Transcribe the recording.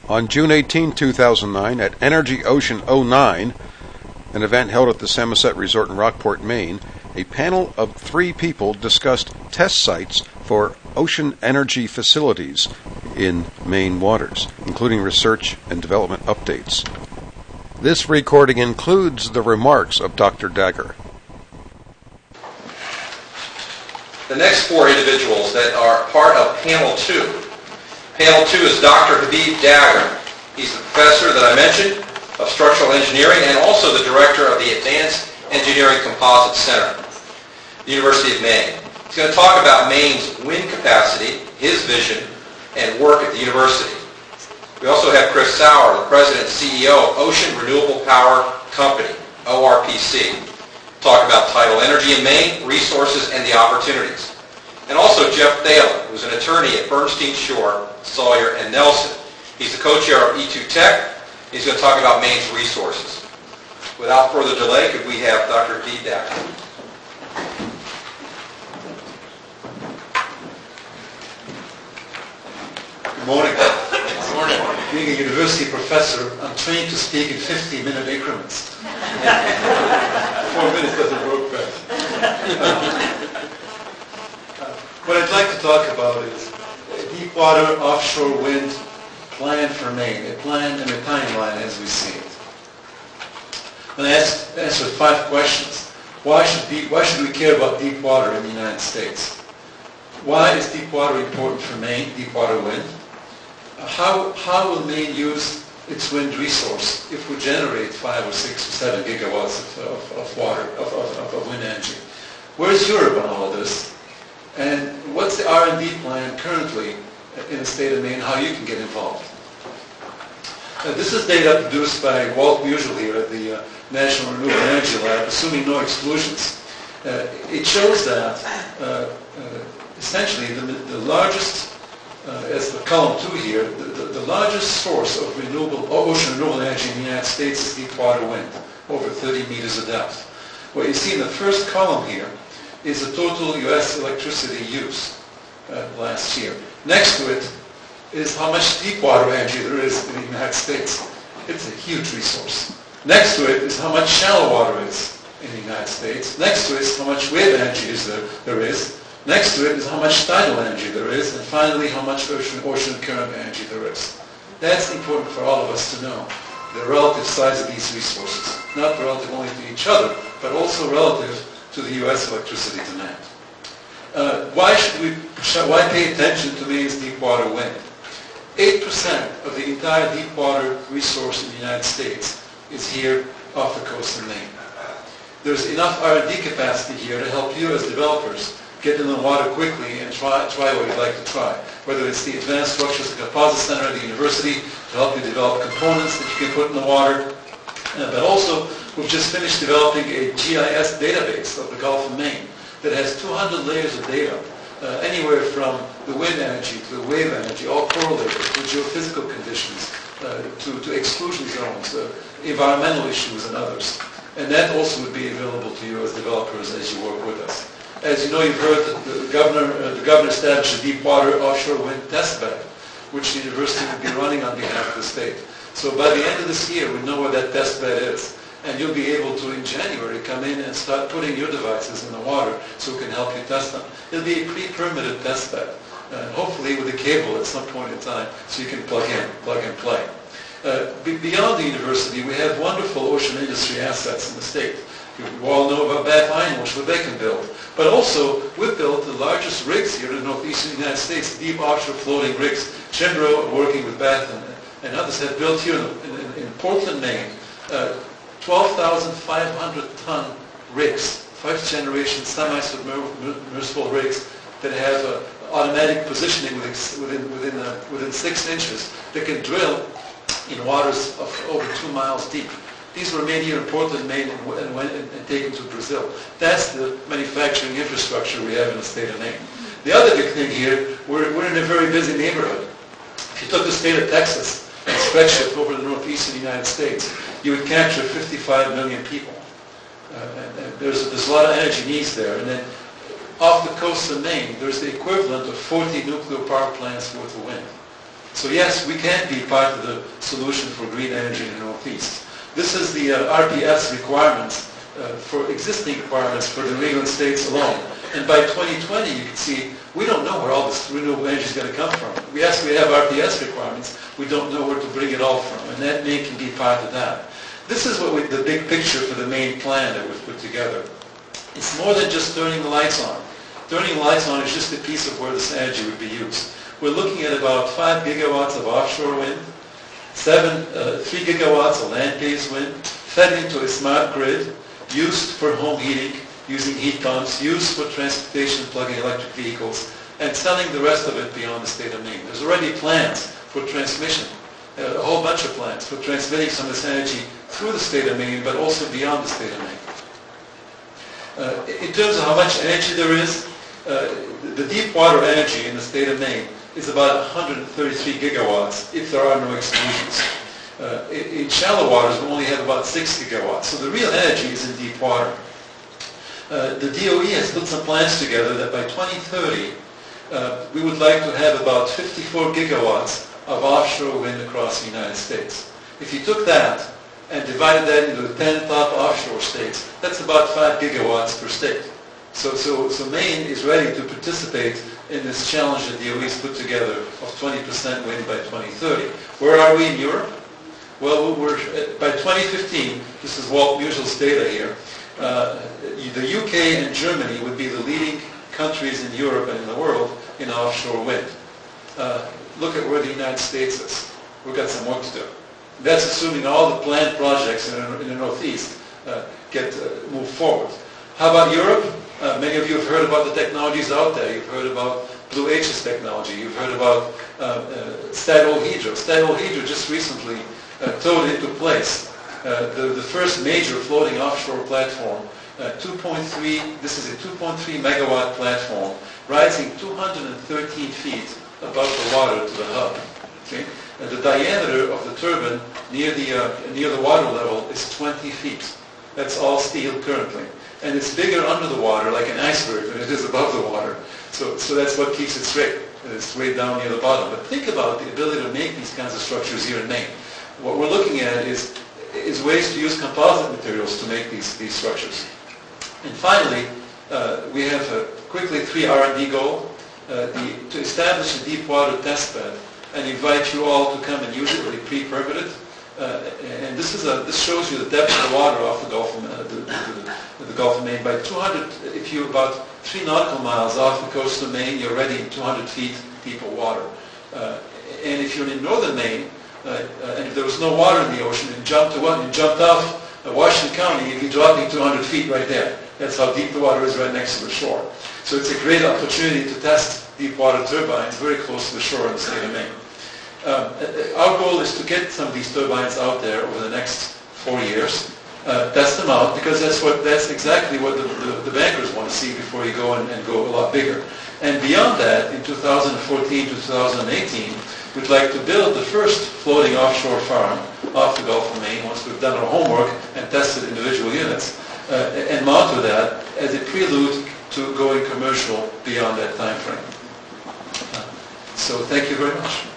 On June 18, 2009, at Energy Ocean 09, an event held at the Samoset Resort in Rockport, Maine, a panel of 3 people discussed test sites for ocean energy facilities in Maine waters, including research and development updates. This recording includes the remarks of Dr. Dagher. The next 4 individuals that are part of Panel 2. Panel 2 is Dr. Habib Dagher. He's the professor that I mentioned of structural engineering and also the director of the Advanced Engineering Composites Center, the University of Maine. He's going to talk about Maine's wind capacity, his vision, and work at the university. We also have Chris Sauer, the president and CEO of Ocean Renewable Power Company, ORPC. Talk about tidal energy in Maine, resources, and the opportunities. And also Jeff Thaler, who's an attorney at Bernstein Shore, Sawyer, and Nelson. He's the co-chair of E2 Tech. He's going to talk about Maine's resources. Without further delay, could we have Dr. D. Dagher? Good morning. Good morning. Being a university professor, I'm trained to speak in 50-minute increments. 4 minutes doesn't work best. What I'd like to talk about is a deepwater offshore wind plan for Maine, a plan and a timeline as we see it. I'm going to answer 5 questions. Why should we care about deep water in the United States? Why is deep water important for Maine, deepwater wind? How will Maine use its wind resource if we generate 5 or 6 or 7 gigawatts of wind energy? Where's Europe on all of this? And what's the R&D plan currently in the state of Maine, how you can get involved? This is data produced by Walt Musial here at the National Renewable Energy Lab, assuming no exclusions. It shows that essentially the largest, as the column 2 here, the largest source of ocean renewable energy in the United States is deepwater wind, over 30 meters of depth. What you see in the first column here is the total U.S. electricity use last year. Next to it is how much deepwater energy there is in the United States. It's a huge resource. Next to it is how much shallow water is in the United States. Next to it is how much wave energy there is. Next to it is how much tidal energy there is. And finally, how much ocean current energy there is. That's important for all of us to know, the relative size of these resources. Not relative only to each other, but also relative to the U.S. electricity demand. Why pay attention to Maine's deepwater wind? 8% of the entire deepwater resource in the United States is here off the coast of Maine. There's enough R&D capacity here to help you as developers get in the water quickly and try what you'd like to try. Whether it's the Advanced Structures and Composites Center at the university to help you develop components that you can put in the water, but also we've just finished developing a GIS database of the Gulf of Maine that has 200 layers of data, anywhere from the wind energy to the wave energy, all correlated to geophysical conditions, to exclusion zones, environmental issues, and others. And that also would be available to you as developers as you work with us. As you know, you've heard that the governor established a deepwater offshore wind test bed, which the university will be running on behalf of the state. So by the end of this year, we know where that test bed is. And you'll be able to, in January, come in and start putting your devices in the water so we can help you test them. It'll be a pre-permitted test bed, hopefully with a cable at some point in time so you can plug and play. Beyond the university, we have wonderful ocean industry assets in the state. You all know about Bath Iron Works, what they can build. But also, we've built the largest rigs here in the northeastern United States, deep offshore floating rigs. Chimbro, working with Bath and others, have built here in Portland, Maine, 12,500-ton rigs, 5th generation semi-submersible rigs that have automatic positioning within 6 inches that can drill in waters of over 2 miles deep. These were made here in Portland, Maine, and taken to Brazil. That's the manufacturing infrastructure we have in the state of Maine. The other big thing here, we're in a very busy neighborhood. If you took the state of Texas and stretched it over the northeastern United States, you would capture 55 million people. And there's a lot of energy needs there. And then off the coast of Maine, there's the equivalent of 40 nuclear power plants worth of wind. So yes, we can be part of the solution for green energy in the Northeast. This is the RPF's requirements for existing requirements for the New England states alone. And by 2020, you can see, we don't know where all this renewable energy is going to come from. Yes, we have RPS requirements. We don't know where to bring it all from. And that Maine can be part of that. This is what the big picture for the Maine plan that we've put together. It's more than just turning the lights on. Turning the lights on is just a piece of where this energy would be used. We're looking at about 5 gigawatts of offshore wind, 3 gigawatts of land-based wind, fed into a smart grid, used for home heating, using heat pumps, used for transportation, plugging electric vehicles, and selling the rest of it beyond the state of Maine. There's already plans for transmission, a whole bunch of plans for transmitting some of this energy through the state of Maine, but also beyond the state of Maine. In terms of how much energy there is, the deep water energy in the state of Maine is about 133 gigawatts if there are no exclusions. In shallow waters, we only have about 6 gigawatts. So the real energy is in deep water. The DOE has put some plans together that by 2030, we would like to have about 54 gigawatts of offshore wind across the United States. If you took that and divided that into the 10 top offshore states, that's about 5 gigawatts per state. So Maine is ready to participate in this challenge that DOE has put together of 20% wind by 2030. Where are we in Europe? Well, by 2015, this is Walt Musel's data here, the UK and Germany would be the leading countries in Europe and in the world in offshore wind. Look at where the United States is. We've got some work to do. That's assuming all the planned projects in the Northeast get moved forward. How about Europe? Many of you have heard about the technologies out there. You've heard about Blue H's technology. You've heard about Statoil-Hydro. Statoil-Hydro just recently towed into place the first major floating offshore platform. This is a 2.3 megawatt platform rising 213 feet above the water to the hub. Okay? And the diameter of the turbine near the water level is 20 feet. That's all steel currently. And it's bigger under the water, like an iceberg, than it is above the water. So that's what keeps it straight. It's way down near the bottom. But think about the ability to make these kinds of structures here in Maine. What we're looking at is ways to use composite materials to make these structures. And finally, we have quickly 3 R&D goals. To establish a deep water test bed and invite you all to come and use it, really pre-permitted. And this shows you the depth of the water off the Gulf of Maine. By 200, if you're about 3 nautical miles off the coast of Maine, you're already in 200 feet deep of water. And if you're in northern Maine, and if there was no water in the ocean, and jumped off Washington County, you'd be dropping 200 feet right there. That's how deep the water is right next to the shore. So it's a great opportunity to test deep water turbines very close to the shore in the state of Maine. Our goal is to get some of these turbines out there over the next 4 years, test them out, because that's exactly what the bankers want to see before you go and go a lot bigger. And beyond that, in 2014 to 2018, we'd like to build the first floating offshore farm off the Gulf of Maine once we've done our homework and tested individual units, and monitor that as a prelude to going commercial beyond that time frame. So thank you very much.